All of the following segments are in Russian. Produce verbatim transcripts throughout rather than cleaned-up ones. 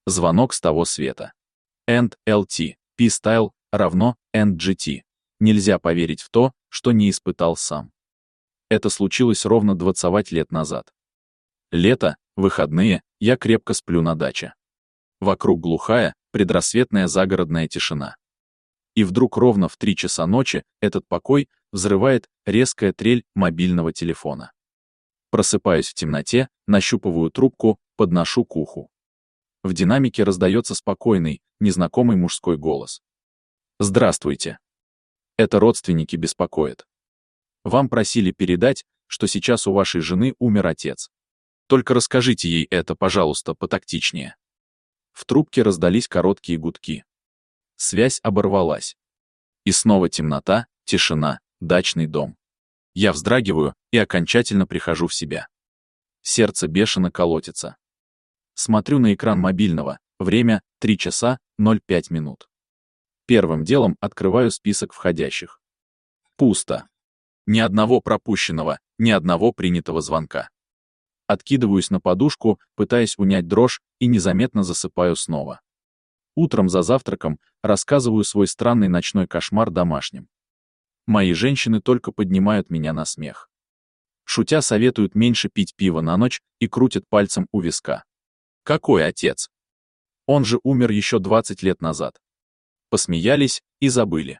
Звонок с того света. энд эл ти, P-Style равно энд джи ти. Нельзя поверить в то, что не испытал сам. Это случилось ровно двадцать лет назад. Лето, выходные, я крепко сплю на даче. Вокруг глухая, предрассветная загородная тишина. И вдруг ровно в три часа ночи этот покой взрывает резкая трель мобильного телефона. Просыпаюсь в темноте, нащупываю трубку, подношу к уху. В динамике раздается спокойный, незнакомый мужской голос. «Здравствуйте. Это родственники беспокоят. Вам просили передать, что сейчас у вашей жены умер отец. Только расскажите ей это, пожалуйста, потактичнее». В трубке раздались короткие гудки. Связь оборвалась. И снова темнота, тишина, дачный дом. Я вздрагиваю и окончательно прихожу в себя. Сердце бешено колотится. Смотрю на экран мобильного, время три часа ноль пять минут. Первым делом открываю список входящих. Пусто. Ни одного пропущенного, ни одного принятого звонка. Откидываюсь на подушку, пытаясь унять дрожь, и незаметно засыпаю снова. Утром за завтраком рассказываю свой странный ночной кошмар домашним. Мои женщины только поднимают меня на смех. Шутя советуют меньше пить пиво на ночь и крутят пальцем у виска. Какой отец? Он же умер еще двадцать лет назад. Посмеялись и забыли.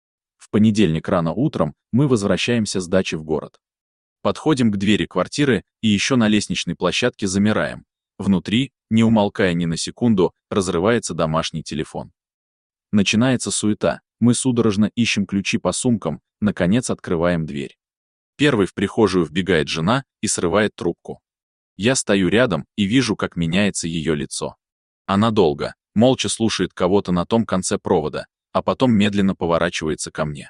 В понедельник рано утром мы возвращаемся с дачи в город. Подходим к двери квартиры и еще на лестничной площадке замираем. Внутри, не умолкая ни на секунду, разрывается домашний телефон. Начинается суета, мы судорожно ищем ключи по сумкам, наконец открываем дверь. Первой в прихожую вбегает жена и срывает трубку. Я стою рядом и вижу, как меняется ее лицо. Она долго, молча слушает кого-то на том конце провода, а потом медленно поворачивается ко мне.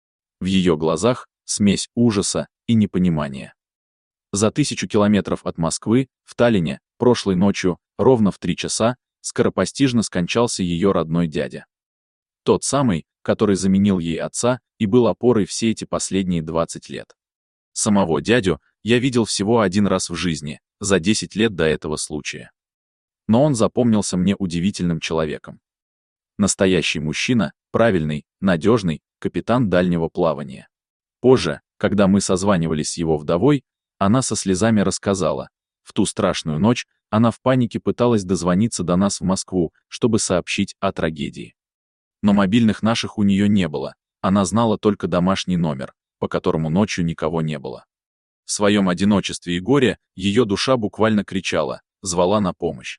В ее глазах смесь ужаса и непонимания. За тысячу километров от Москвы, в Таллине, прошлой ночью, ровно в три часа, скоропостижно скончался ее родной дядя. Тот самый, который заменил ей отца и был опорой все эти последние двадцать лет. Самого дядю я видел всего один раз в жизни, за десять лет до этого случая. Но он запомнился мне удивительным человеком. Настоящий мужчина, правильный, надежный, капитан дальнего плавания. Позже, когда мы созванивались с его вдовой, она со слезами рассказала. В ту страшную ночь она в панике пыталась дозвониться до нас в Москву, чтобы сообщить о трагедии. Но мобильных наших у нее не было, она знала только домашний номер, по которому ночью никого не было. В своем одиночестве и горе ее душа буквально кричала, звала на помощь.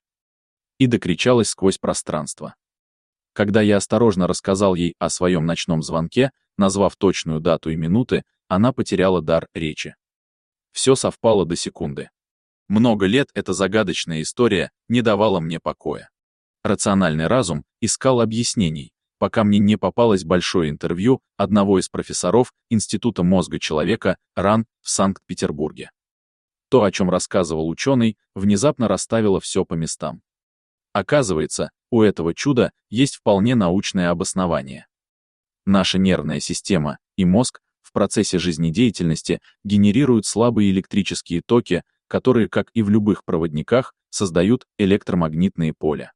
И докричалась сквозь пространство. Когда я осторожно рассказал ей о своем ночном звонке, назвав точную дату и минуты, она потеряла дар речи. Все совпало до секунды. Много лет эта загадочная история не давала мне покоя. Рациональный разум искал объяснений, пока мне не попалось большое интервью одного из профессоров Института мозга человека РАН в Санкт-Петербурге. То, о чем рассказывал ученый, внезапно расставило все по местам. Оказывается, у этого чуда есть вполне научное обоснование. Наша нервная система и мозг в процессе жизнедеятельности генерируют слабые электрические токи, которые, как и в любых проводниках, создают электромагнитные поля.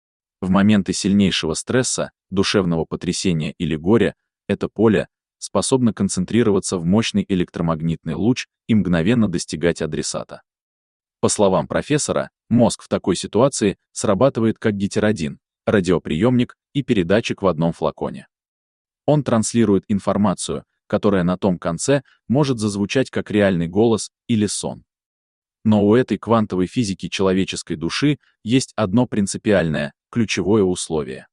В моменты сильнейшего стресса, душевного потрясения или горя, это поле способно концентрироваться в мощный электромагнитный луч и мгновенно достигать адресата. По словам профессора, мозг в такой ситуации срабатывает как гетеродин, радиоприемник и передатчик в одном флаконе. Он транслирует информацию, которая на том конце может зазвучать как реальный голос или сон. Но у этой квантовой физики человеческой души есть одно принципиальное, ключевое условие.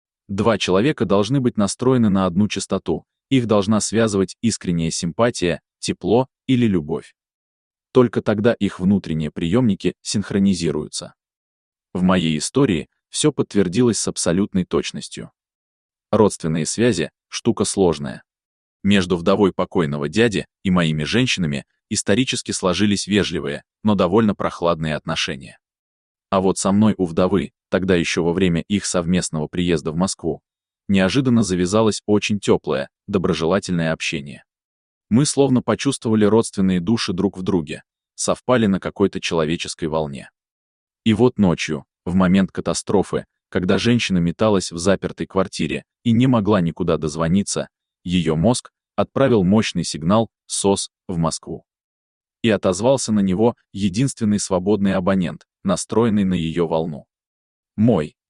Два человека должны быть настроены на одну частоту, их должна связывать искренняя симпатия, тепло или любовь. Только тогда их внутренние приемники синхронизируются. В моей истории все подтвердилось с абсолютной точностью. Родственные связи – штука сложная. Между вдовой покойного дяди и моими женщинами исторически сложились вежливые, но довольно прохладные отношения. А вот со мной у вдовы, тогда еще во время их совместного приезда в Москву, неожиданно завязалось очень теплое, доброжелательное общение. Мы словно почувствовали родственные души друг в друге, совпали на какой-то человеческой волне. И вот ночью, В момент катастрофы, когда женщина металась в запертой квартире и не могла никуда дозвониться, ее мозг отправил мощный сигнал СОС в Москву. И отозвался на него единственный свободный абонент, настроенный на ее волну. Мой